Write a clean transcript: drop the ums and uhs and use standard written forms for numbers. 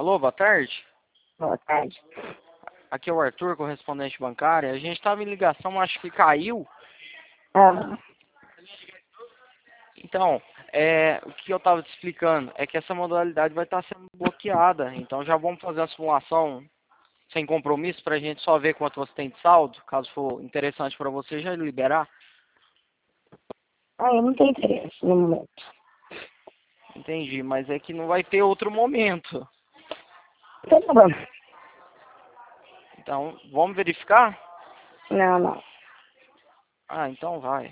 Alô, boa tarde. Boa tarde. Aqui é o Arthur, correspondente bancário. A gente estava em ligação, acho que caiu. Ah, Então, o que eu estava te explicando é que essa modalidade vai estar sendo bloqueada. Então já vamos fazer a simulação sem compromisso para a gente só ver quanto você tem de saldo. Caso for interessante para você, já liberar. eu não tenho interesse no momento. Entendi, mas é que não vai ter outro momento. Então tá bom. Então, vamos verificar? Não, não. Ah, então vai.